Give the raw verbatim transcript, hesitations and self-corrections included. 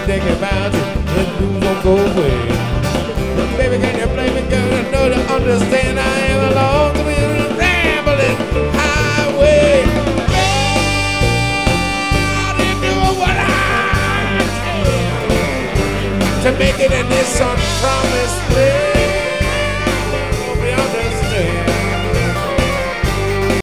think about you, the blues won't go away. But baby, can you blame me, girl? I know you understand I am alone to be a rambling highway. Girl, you do what I can to make it in this unpromised place.